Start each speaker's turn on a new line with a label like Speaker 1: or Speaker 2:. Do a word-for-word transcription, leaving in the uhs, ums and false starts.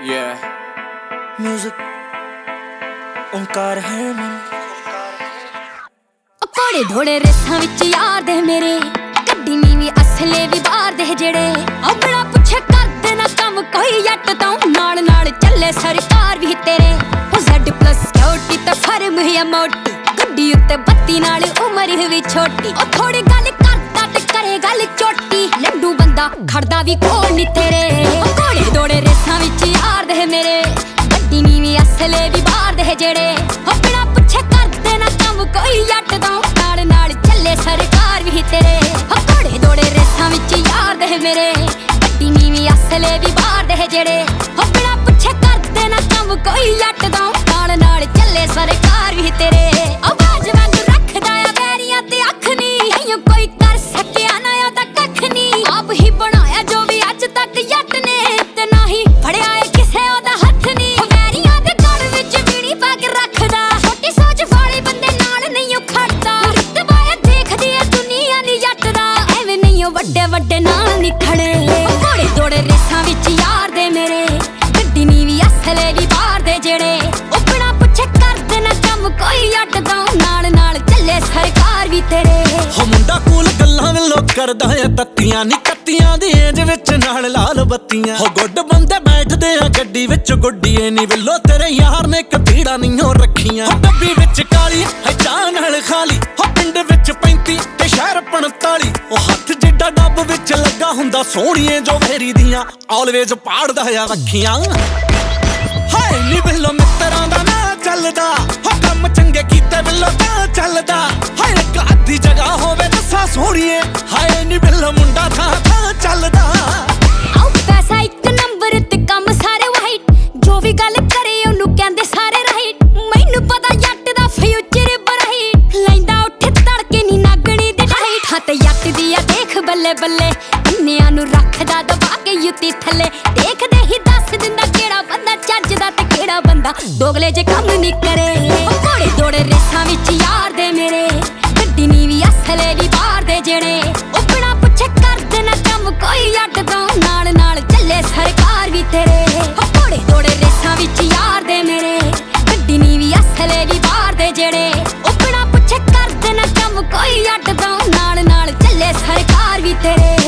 Speaker 1: Yeah.
Speaker 2: Music ਓਮਕਾਰ ਹਰਮਨ
Speaker 3: ਕੋੜੇ ਧੋੜੇ ਰੇਸਾਂ ਵਿੱਚ ਯਾਰ ਦੇ ਮੇਰੇ ਗੱਡੀ ਨੀਵੀਂ ਅਸਲੇ ਵੀ ਬਾਹਰ ਦੇ ਜਿਹੜੇ ਆਪਣਾ ਪੁੱਛੇ ਕਰਦੇ ਨਾ ਕੰਮ ਕੋਈ ਜੱਟ ਤੋਂ ਨਾਲ ਨਾਲ ਚੱਲੇ ਸਰਕਾਰ ਵੀ ਤੇਰੇ ਉਹ ਜ਼ੈਡ ਪਲੱਸ ਸਿਕਿਉਰਿਟੀ ਤੇ ਫਰਮ ਹੈ ਮੋਟੀ ਗੱਡੀ ਉੱਤੇ ਬੱਤੀ ਨਾਲ ਉਮਰ ਵੀ ਛੋਟੀ ਉਹ ਥੋੜੀ ਗੱਲ ਕਰਦਾ ਤੇ ਕਰੇ ਗੱਲ ਚੋਟੀ ਲੰਡੂ ਬੰਦਾ ਖੜਦਾ ਵੀ ਕੋਲ ਨੀ ਤੇਰੇ ਕੋੜੇ ਧੋੜੇ ਰੇਸਾਂ ਵਿੱਚ ਯਾਰ ਦੇ ਮੇਰੇ ਗੱਡੀ ਨੀਵੀਂ ਅਸਲੇ ਵੀ ਬਾਹਰ ਦੇ ਜਿਹੜੇ ਆਪਣਾ ਪੁੱਛੇ ਕਰਦੇ ਨਾ ਕੰਮ ਕੋਈ ਜੱਟ ਤੋਂ ਨਾਲ ਨਾਲ ਚੱਲੇ ਸਰਕਾਰ ਵੀ ਤੇਰੇ ਕੋੜੇ ਧੋੜੇ ਰੇਸਾਂ ਵਿੱਚ ਯਾਰ ਦੇ ਮੇਰੇ ਗੱਡੀ ਨੀਵੀਂ ਅਸਲੇ ਵੀ ਬਾਹਰ ਦੇ ਜਿਹੜੇ ਆਪਣਾ ਪੁੱਛੇ ਕਰਦੇ ਨਾ ਕੰਮ ਕੋਈ ਜੱਟ ਤੋਂ ਨਾਲ ਨਾਲ ਚੱਲੇ ਸਰਕਾਰ ਵੀ ਤੇਰੇ ਆਵਾਜ਼ ਵਾਂਗ ਰੱਖਦਾ ਆ ਬੈਰੀਆਂ ਤੇ ਅੱਖ ਨੀ ਕੋਈ ਕਰ ਸਕਿਆ ਨਾ ਉਹਦਾ ਕੱਖ ਨੀ ਆਪ ਹੀ ਬਣਾਇਆ ਜੋ ਵੀ ਅੱਜ ਤੱਕ ਜੱਟ ਨੇ ਤੇ ਨਾ ਹੀ ਫੜਿਆ ਏ ਕਿਸੇ ਉਹਦਾ ਹੱਥ ਨੀ ਬੈਰੀਆਂ ਦੇ ਗੜ ਵਿੱਚ ਵੀਣੀ ਪਾ ਕੇ ਰੱਖਦਾ ਛੋਟੀ ਸੋਚ ਵਾਲੇ ਬੰਦੇ ਨਾਲ ਨਹੀਂ ਉਹ ਖੜਦਾ ਰੁਤਬਾ ਦੇਖਦੀ ਏ ਦੁਨੀਆ ਨੀ ਜੱਟ ਦਾ ਐਵੇਂ ਨਹੀਂ ਉਹ ਵੱਡੇ ਵੱਡੇ ਨਾਲ ਨੀ ਖੜੇ ਘੋੜੇ ਦੌੜੇ ਰੇਸਾਂ ਵਿੱਚ ਯਾਰ ਦੇ ਮੇਰੇ ਗੱਡੀ ਨੀ ਵੀ ਅਸਲੇ ਵੀ ਬਾਹਰ ਦੇ ਜਿਹੜੇ ਉਹ ਬਿਨਾਂ ਪੁੱਛੇ ਕਰਦੇ ਨਾ ਕੰਮ ਕੋਈ ਜੱਟ ਦਾ ਨਾਲ ਨਾਲ ਚੱਲੇ ਸਰਕਾਰ ਵੀ ਤੇਰੇ
Speaker 2: ਹੋ ਮੁੰਡਾ ਕੂਲ ਗੱਲਾਂ ਵੱਲੋਂ ਕਰਦਾ ਆ ਤੱਤੀਆਂ ਨੀ ਕੱਤੀਆਂ ਦੀ ਏਜ ਵਿੱਚ ਨਾਲ ਲਾਲ ਬੱਤੀਆਂ ਹੋ ਗੁੱਡ ਬੰਦੇ ਬੈਠਦੇ ਆ ਗੱਡੀ ਵਿੱਚ ਗੁੱਡੀਏ ਨੀ ਵੱਲੋਂ ਤੇਰੇ ਯਾਰ ਨੇ ਕਬੀੜਾ ਨਹੀਂ ਰੱਖੀਆਂ ਡੱਬੀ ਵਿੱਚ ਕਾਲੀ ਹੈ ਚਾਹ ਨਾਲ ਖਾਲੀ ਹੋ ਪਿੰਡ ਵਿੱਚ ਪੈਂਤੀ ਤੇ ਸ਼ਹਿਰ ਪੰਤਾਲੀ ਉਹ ਹੱਥ ਜਿੱਡਾ ਡੱਬ ਵਿੱਚ ਲੱਗਾ ਹੁੰਦਾ ਸੋਹਣੀਏ ਜੋ ਵੇਰੀ ਦੀਆਂ ਆਲਵੇਜ਼ ਪਾੜਦਾ ਆ ਰੱਖੀਆਂ ਹਾਏ ਨੀ ਵੱਲੋਂ ਮਿੱਤਰਾਂ ਦਾ ਨਾ ਚੱਲਦਾ ਹੋ ਕੰਮ ਚੰਗੇ ਕੀਤੇ ਵੱਲੋਂ ਤਾਂ ਚੱਲਦਾ ਹਾਏ ਇੱਕ ਅੱਧੀ ਜਗ੍ਹਾ ਹੋਵੇ ਦੱਸਾਂ ਸੋਹਣੀਏ ਹਾਏ ਨੀ ਵੱਲੋਂ ਮੁੰਡਾ ਥਾਂ ਥਾਂ ਚੱਲਦਾ
Speaker 3: ਆਉ ਪੈਸਾ ਇੱਕ ਨੰਬਰ ਤੇ ਕੰਮ ਸਾਰੇ ਵਾਈਟ ਜੋ ਵੀ ਗੱਲ ਕਰੇ ਉਹਨੂੰ ਕਹਿੰਦੇ ਸਾਰੇ ਰਾਈਟ ਮੈਨੂੰ ਪਤਾ ਜੱਟ ਦਾ ਫਿਊਚਰ ਬਰਾਈਟ ਲੈਂਦਾ ਉੱਠ ਤੜਕੇ ਨੀ ਨਾਗਣੀ ਦੇ ਡਾਈਟ ਹਾਂ ਤੇ ਜੱਟ ਦੀ ਆ ਦੇਖ ਬੱਲੇ ਬੱਲੇ ਇੰਨਿਆਂ ਨੂੰ ਰੱਖਦਾ ਦਬਾ ਕੇ ਯੁੱਤੀ ਥੱਲੇ ਦੇਖਦੇ ਹੀ ਦੱਸ ਦਿੰਦਾ ਕਿਹੜਾ ਬੰਦਾ ਚੱਜਦਾ ਤੇ ਕਿਹੜਾ ਬੰਦਾ ਦੋਗਲੇ ਜੇ ਕੰਮ ਨੀ ਕਰੇ ਘੋੜੇ ਦੌੜੇ ਰੇਸਾਂ ਵਿੱਚ ਯਾਰ ਦੇ ਮੇਰੇ ਗੱਡੀ ਨੀ ਵੀ ਅਸਲੇ ਵੀ ਬਾਹਰ ਦੇ ਜਿਹੜੇ ਉਹ ਬਿਨਾਂ ਪੁੱਛੇ ਕਰਦੇ ਨਾ ਕੰਮ ਕੋਈ ਜੱਟ ਤੋਂ ਨਾਲ ਨਾਲ ਚੱਲੇ ਸਰਕਾਰ ਵੀ ਤੇਰੇ ਘੋੜੇ ਦੌੜੇ ਰੇਸਾਂ ਵਿੱਚ ਯਾਰ ਦੇ ਮੇਰੇ ਗੱਡੀ ਨੀ ਵੀ ਅਸਲੇ ਵੀ ਬਾਹਰ ਦੇ ਜਿਹੜੇ ਉਹ ਬਿਨਾਂ ਪੁੱਛੇ ਕਰਦੇ ਨਾ ਕੰਮ ਕੋਈ ਜੱਟ ਤੋਂ ਨਾਲ ਨਾਲ ਚੱਲੇ ਸਰਕਾਰ ਵੀ ਤੇਰੇ